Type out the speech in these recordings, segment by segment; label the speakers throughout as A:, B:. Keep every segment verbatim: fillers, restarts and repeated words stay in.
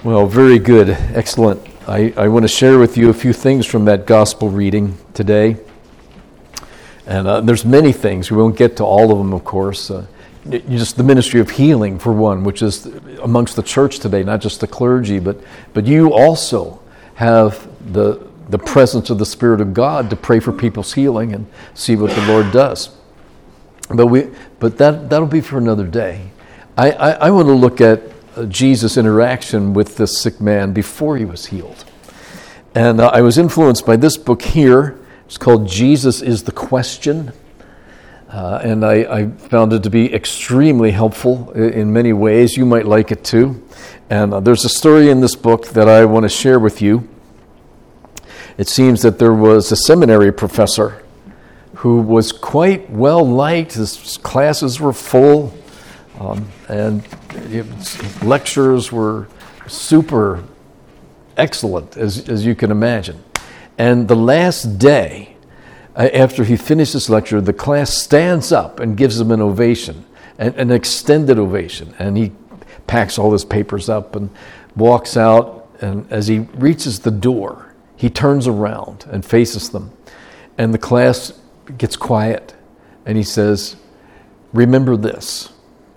A: Well, very good. Excellent. I, I want to share with you a few things from that gospel reading today. And uh, there's many things. We won't get to all of them, of course. Uh, just the ministry of healing, for one, which is amongst the church today, not just the clergy, but but you also have the the presence of the Spirit of God to pray for people's healing and see what the Lord does. But we but that that'll be for another day. I, I, I want to look at uh, Jesus' interaction with this sick man before he was healed. And uh, I was influenced by this book here. It's called Jesus is the Question. Uh, and I, I found it to be extremely helpful in many ways. You might like it too. And uh, there's a story in this book that I want to share with you. It seems that there was a seminary professor who was quite well liked. His classes were full, um, and his lectures were super excellent, as, as you can imagine. And the last day, after he finished his lecture, the class stands up and gives him an ovation, an, an extended ovation. And he packs all his papers up and walks out. And as he reaches the door, he turns around and faces them. And the class gets quiet. And he says, "Remember this.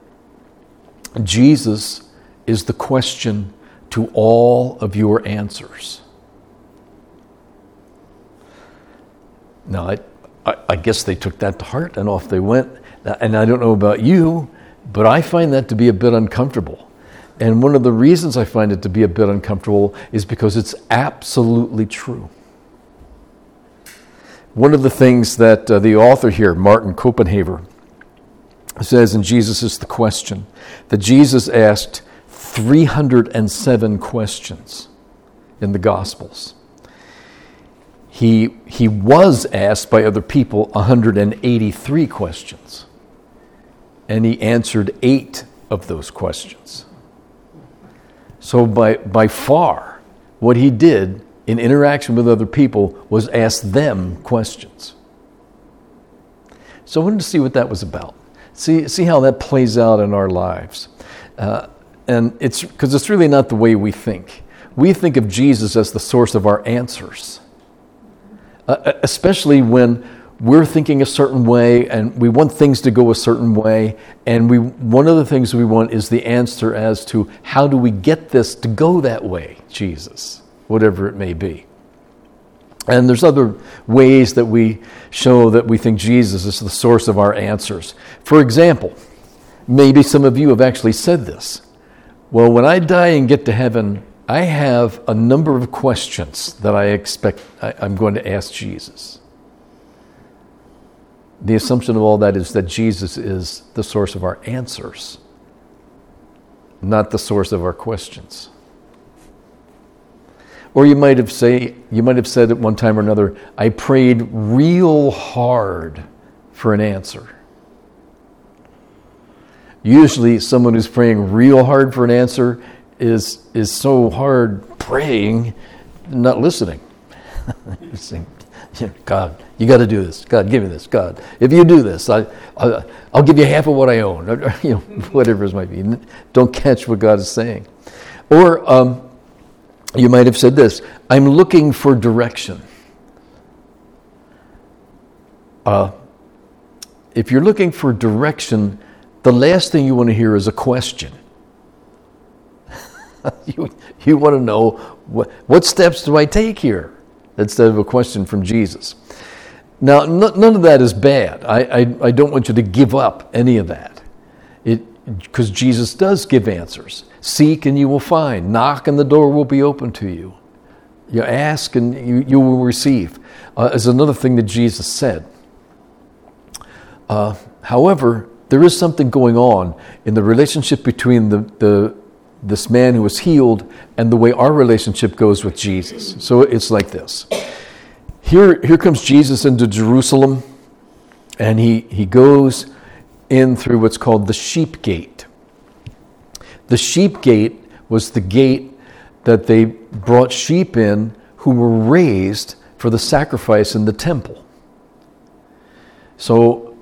A: Jesus is the question to all of your answers." Now, I, I, I guess they took that to heart and off they went. And I don't know about you, but I find that to be a bit uncomfortable. And one of the reasons I find it to be a bit uncomfortable is because it's absolutely true. One of the things that uh, the author here, Martin Copenhaver, says in Jesus is the Question, that Jesus asked three hundred seven questions in the Gospels. He, he was asked by other people one hundred eighty-three questions, and he answered eight of those questions. So by, by far, what he did in interaction with other people was ask them questions. So I wanted to see what that was about. See, see how that plays out in our lives. Uh, and it's because it's really not the way we think. We think of Jesus as the source of our answers. Uh, especially when we're thinking a certain way and we want things to go a certain way, and we one of the things we want is the answer as to how do we get this to go that way, Jesus, whatever it may be. And there's other ways that we show that we think Jesus is the source of our answers. For example, maybe some of you have actually said this. Well, when I die and get to heaven, I have a number of questions that I expect I, I'm going to ask Jesus. The assumption of all that is that Jesus is the source of our answers, not the source of our questions. Or you might have say you might have said at one time or another, I prayed real hard for an answer. Usually someone who's praying real hard for an answer is is so hard praying, not listening. saying, God, you got to do this. God, give me this. God, if you do this, I, I, I'll give you half of what I own. Or, you know, whatever it might be. Don't catch what God is saying. Or um, you might have said this, I'm looking for direction. Uh, if you're looking for direction, the last thing you want to hear is a question. You, you want to know, what, what steps do I take here? Instead of a question from Jesus. Now, n- none of that is bad. I, I, I don't want you to give up any of that. It because Jesus does give answers. Seek and you will find. Knock and the door will be open to you. You ask and you, you will receive. Uh, is another thing that Jesus said. Uh, however, there is something going on in the relationship between the, the this man who was healed and the way our relationship goes with Jesus. So it's like this. Here, here comes Jesus into Jerusalem, and he, he goes in through what's called the sheep gate. The sheep gate was the gate that they brought sheep in who were raised for the sacrifice in the temple. So,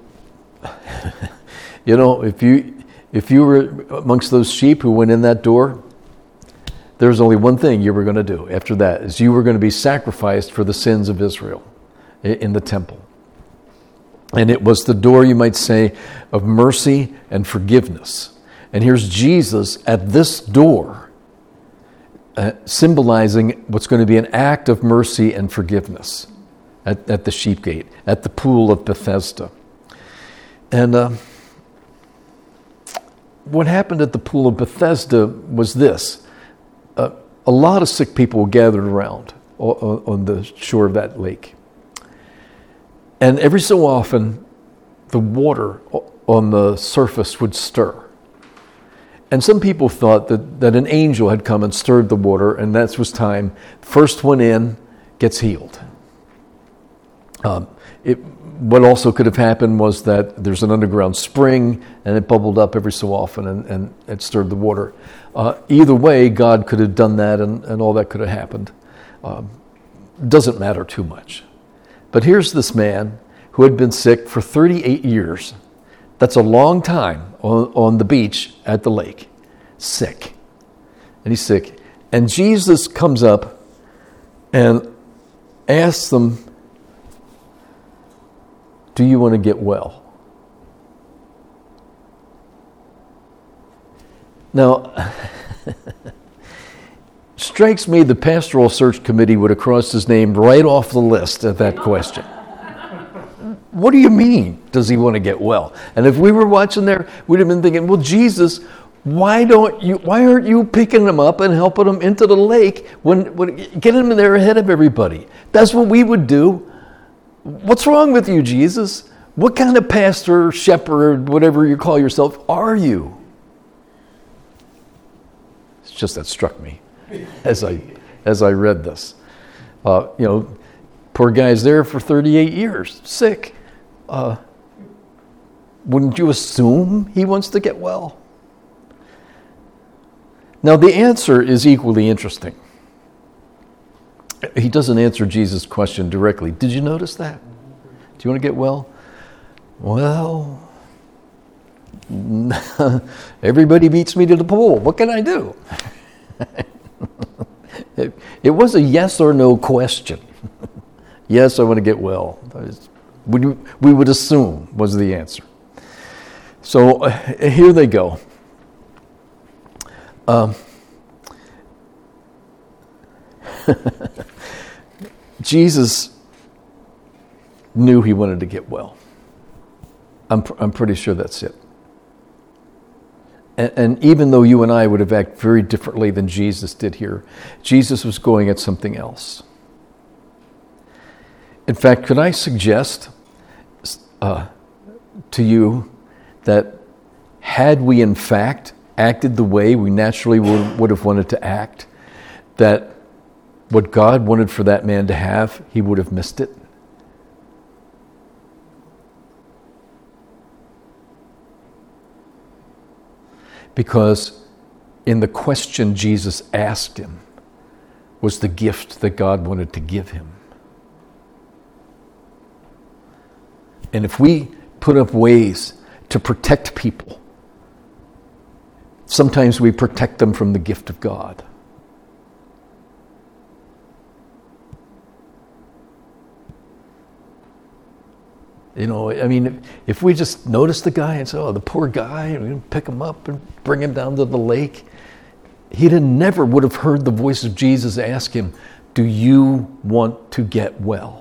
A: you know, if you if you were amongst those sheep who went in that door, There's only one thing you were going to do after that, is you were going to be sacrificed for the sins of Israel in the temple. And it was the door, you might say, of mercy and forgiveness. And here's Jesus at this door, uh, symbolizing what's going to be an act of mercy and forgiveness at, at the sheep gate, at the pool of Bethesda. And uh, what happened at the pool of Bethesda was this. Uh, a lot of sick people gathered around on, on the shore of that lake. And every so often, the water on the surface would stir. And some people thought that, that an angel had come and stirred the water, and that was time. First one in gets healed. Um, it, what also could have happened was that there's an underground spring, and it bubbled up every so often, and, and it stirred the water. Uh, either way, God could have done that, and, and all that could have happened. Um, doesn't matter too much. But here's this man who had been sick for thirty-eight years. That's a long time on, on the beach at the lake. Sick. And he's sick. And Jesus comes up and asks them, do you want to get well? Now, strikes me the pastoral search committee would have crossed his name right off the list at that question. What do you mean, does he want to get well? And if we were watching there, we'd have been thinking, well, Jesus, why don't you? Why aren't you picking him up and helping him into the lake? When, when get him in there ahead of everybody. That's what we would do. What's wrong with you, Jesus? What kind of pastor, shepherd, whatever you call yourself, are you? It's just that struck me as I as I read this. Uh, you know, poor guy's there for thirty-eight years, sick. Uh, wouldn't you assume he wants to get well? Now, the answer is equally interesting. He doesn't answer Jesus' question directly. Did you notice that? Do you want to get well? Well, everybody beats me to the pool. What can I do? it, it was a yes or no question. Yes, I want to get well. We, we would assume was the answer. So uh, here they go. Um, Jesus knew he wanted to get well. I'm pr- I'm pretty sure that's it. And, and even though you and I would have acted very differently than Jesus did here, Jesus was going at something else. In fact, could I suggest uh, to you that had we in fact acted the way we naturally would, would have wanted to act, that what God wanted for that man to have, he would have missed it? Because in the question Jesus asked him was the gift that God wanted to give him. And if we put up ways to protect people, sometimes we protect them from the gift of God. You know, I mean, if we just notice the guy and say, oh, the poor guy, and we pick him up and bring him down to the lake, he never would have heard the voice of Jesus ask him, do you want to get well?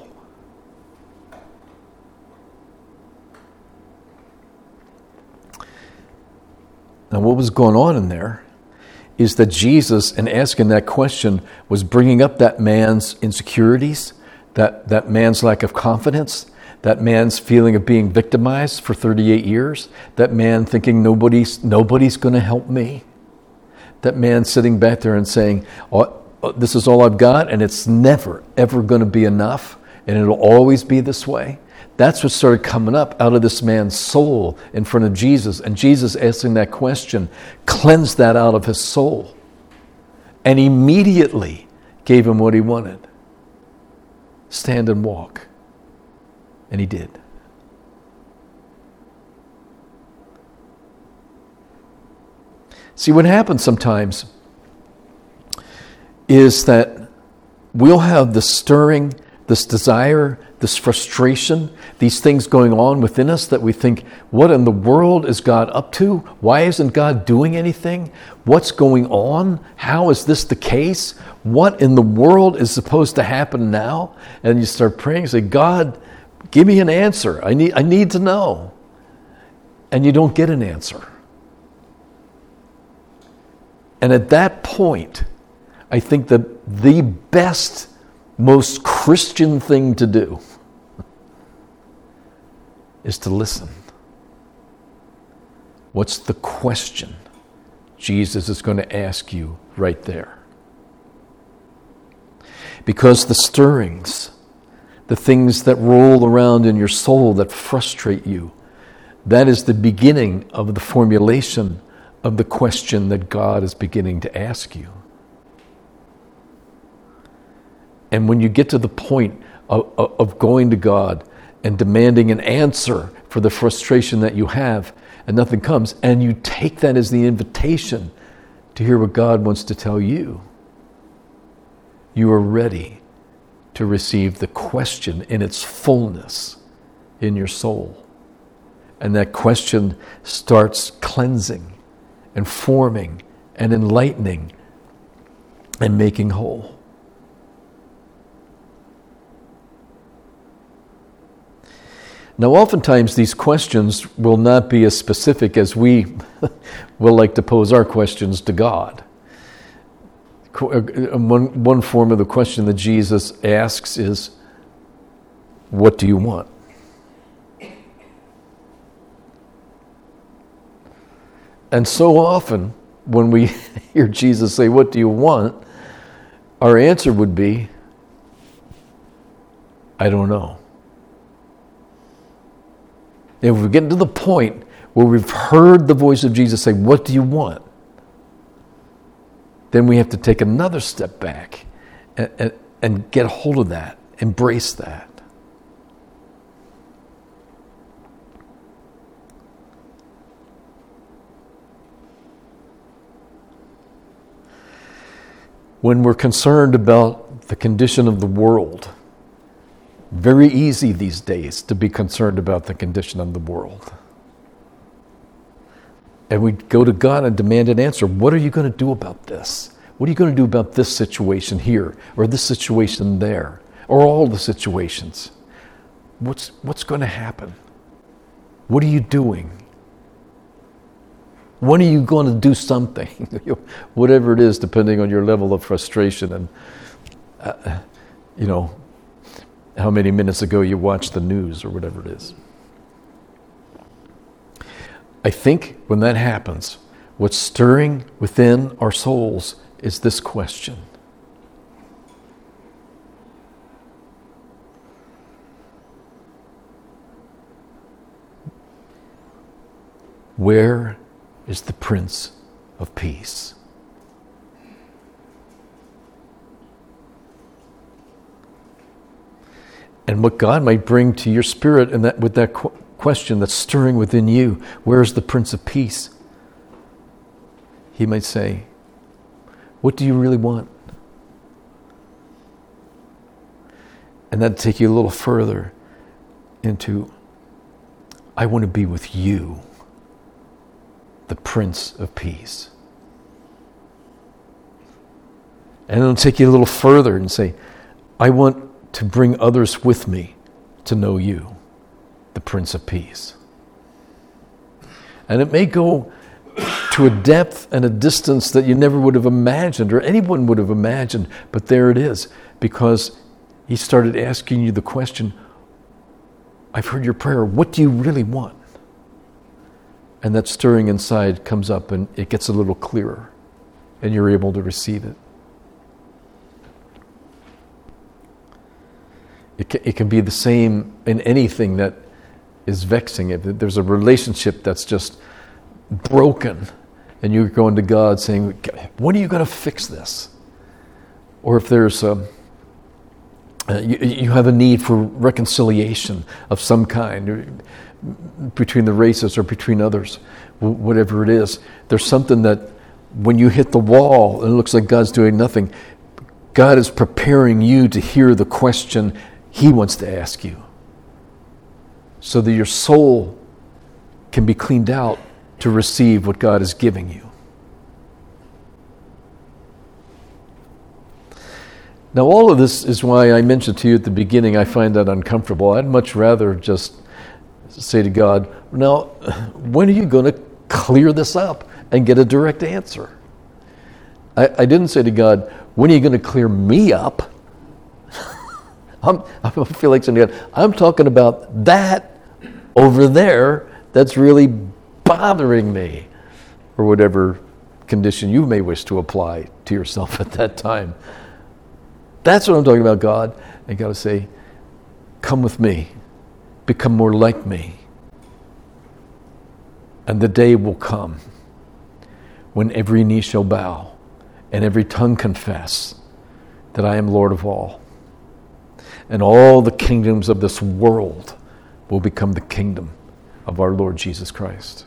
A: Now, what was going on in there is that Jesus, in asking that question, was bringing up that man's insecurities, that, that man's lack of confidence, that man's feeling of being victimized for thirty-eight years, that man thinking nobody's, nobody's going to help me, that man sitting back there and saying, oh, this is all I've got, and it's never, ever going to be enough, and it'll always be this way. That's what started coming up out of this man's soul in front of Jesus. And Jesus asking that question cleansed that out of his soul and immediately gave him what he wanted. Stand and walk. And he did. See, what happens sometimes is that we'll have this stirring, this desire, this frustration, these things going on within us that we think, what in the world is God up to? Why isn't God doing anything? What's going on? How is this the case? What in the world is supposed to happen now? And you start praying and say, God, give me an answer. I need, I need to know. And you don't get an answer. And at that point, I think that the best, most Christian thing to do is to listen. What's the question Jesus is going to ask you right there? Because the stirrings, the things that roll around in your soul that frustrate you, that is the beginning of the formulation of the question that God is beginning to ask you. And when you get to the point of, of going to God and demanding an answer for the frustration that you have, and nothing comes, and you take that as the invitation to hear what God wants to tell you, you are ready to receive the question in its fullness in your soul. And that question starts cleansing and forming and enlightening and making whole. Now, oftentimes these questions will not be as specific as we will like to pose our questions to God. One, one form of the question that Jesus asks is, what do you want? And so often, when we hear Jesus say, what do you want? Our answer would be, I don't know. If we get to the point where we've heard the voice of Jesus say, what do you want? Then we have to take another step back and, and, and get a hold of that, embrace that. When we're concerned about the condition of the world, very easy these days to be concerned about the condition of the world. And we go to God and demand an answer. What are you going to do about this? What are you going to do about this situation here, or this situation there, or all the situations? What's, what's going to happen? What are you doing? When are you going to do something? Whatever it is, depending on your level of frustration and, uh, you know, how many minutes ago you watched the news or whatever it is. I think when that happens, what's stirring within our souls is this question. Where is the Prince of Peace? And what God might bring to your spirit and that with that qu- question that's stirring within you, where is the Prince of Peace? He might say, what do you really want? And that'd take you a little further into, I want to be with you, the Prince of Peace. And it'll take you a little further and say, I want to bring others with me to know you, the Prince of Peace. And it may go to a depth and a distance that you never would have imagined, or anyone would have imagined, but there it is, because he started asking you the question, I've heard your prayer, what do you really want? And that stirring inside comes up and it gets a little clearer, and you're able to receive it. It can, it can be the same in anything that is vexing it. There's a relationship that's just broken, and you're going to God saying, when are you going to fix this? Or if there's a, uh, you, you have a need for reconciliation of some kind between the races or between others, whatever it is, there's something that when you hit the wall and it looks like God's doing nothing, God is preparing you to hear the question He wants to ask you, so that your soul can be cleaned out to receive what God is giving you. Now, all of this is why I mentioned to you at the beginning, I find that uncomfortable. I'd much rather just say to God, now, when are you going to clear this up and get a direct answer? I, I didn't say to God, when are you going to clear me up? I'm, I feel like saying to God, I'm talking about that over there that's really bothering me, or whatever condition you may wish to apply to yourself at that time. That's what I'm talking about, God. And God will say, come with me. Become more like me. And the day will come when every knee shall bow and every tongue confess that I am Lord of all. And all the kingdoms of this world will become the kingdom of our Lord Jesus Christ.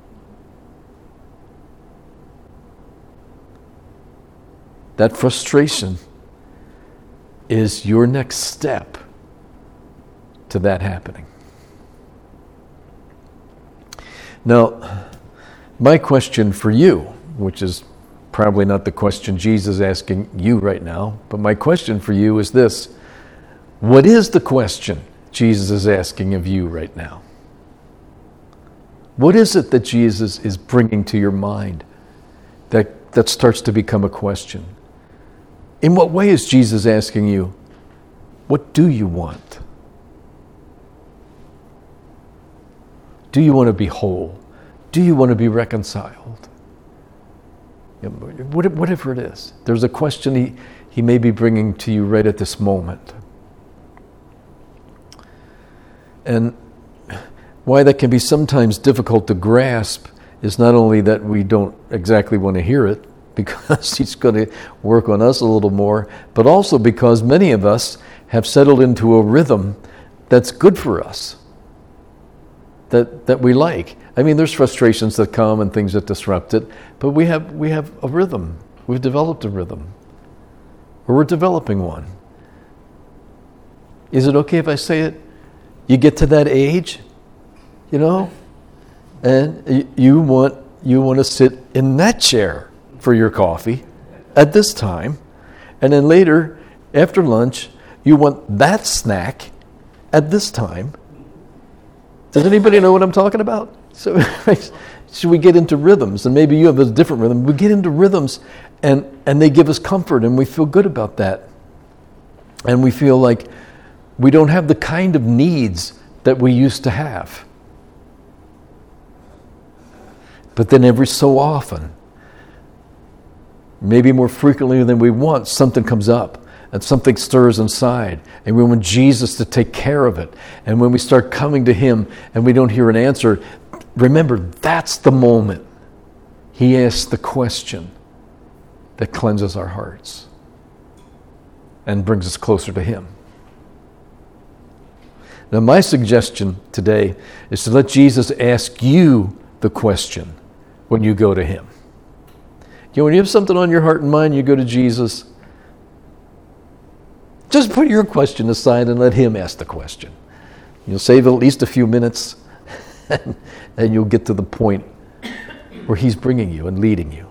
A: That frustration is your next step to that happening. Now, my question for you, which is probably not the question Jesus is asking you right now, but my question for you is this: what is the question Jesus is asking of you right now? What is it that Jesus is bringing to your mind that, that starts to become a question? In what way is Jesus asking you, what do you want? Do you want to be whole? Do you want to be reconciled? Whatever it is, there's a question he, he may be bringing to you right at this moment. And why that can be sometimes difficult to grasp is not only that we don't exactly want to hear it, because he's going to work on us a little more, but also because many of us have settled into a rhythm that's good for us, that that we like. I mean, there's frustrations that come and things that disrupt it, but we have we have a rhythm. We've developed a rhythm, or we're developing one. Is it okay if I say it? You get to that age, you know, and you want you want to sit in that chair for your coffee at this time, and then later after lunch you want that snack at this time. Does anybody know what I'm talking about? So should we get into rhythms? And maybe you have a different rhythm. We get into rhythms and and they give us comfort, and we feel good about that, and we feel like we don't have the kind of needs that we used to have. But then every so often, maybe more frequently than we want, something comes up and something stirs inside, and we want Jesus to take care of it. And when we start coming to Him and we don't hear an answer, remember, that's the moment He asks the question that cleanses our hearts and brings us closer to Him. Now, my suggestion today is to let Jesus ask you the question when you go to Him. You know, when you have something on your heart and mind, you go to Jesus. Just put your question aside and let Him ask the question. You'll save at least a few minutes, and, and you'll get to the point where He's bringing you and leading you.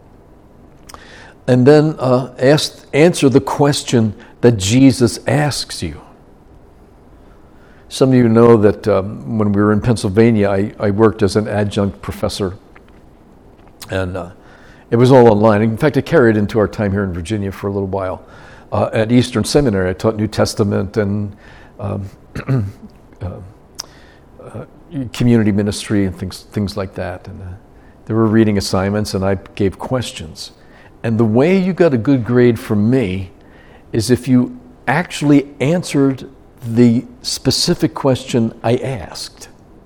A: And then uh, ask, answer the question that Jesus asks you. Some of you know that um, when we were in Pennsylvania, I, I worked as an adjunct professor, and uh, it was all online. In fact, I carried into our time here in Virginia for a little while. Uh, at Eastern Seminary, I taught New Testament and um, uh, uh, community ministry and things things like that. And uh, there were reading assignments, and I gave questions. And the way you got a good grade from me is if you actually answered the specific question I asked.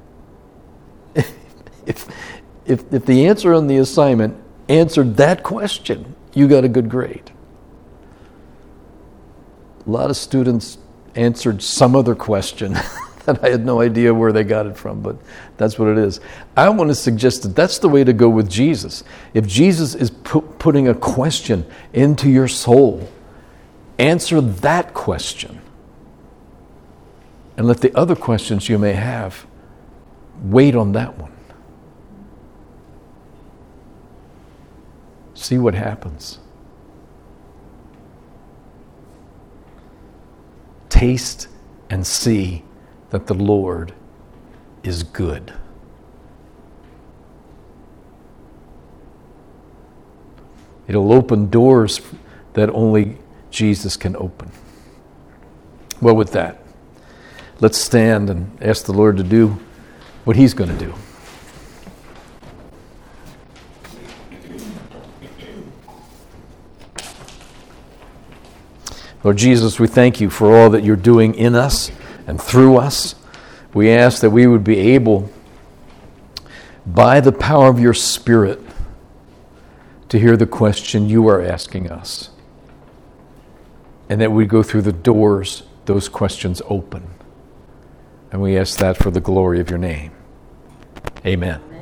A: if, if, if the answer on the assignment answered that question, you got a good grade. A lot of students answered some other question that I had no idea where they got it from, but that's what it is. I want to suggest that that's the way to go with Jesus. If Jesus is pu- putting a question into your soul, answer that question. And let the other questions you may have wait on that one. See what happens. Taste and see that the Lord is good. It'll open doors that only Jesus can open. Well, with that, let's stand and ask the Lord to do what He's going to do. Lord Jesus, we thank you for all that you're doing in us and through us. We ask that we would be able, by the power of your Spirit, to hear the question you are asking us. And that we go through the doors those questions open. And we ask that for the glory of your name. Amen.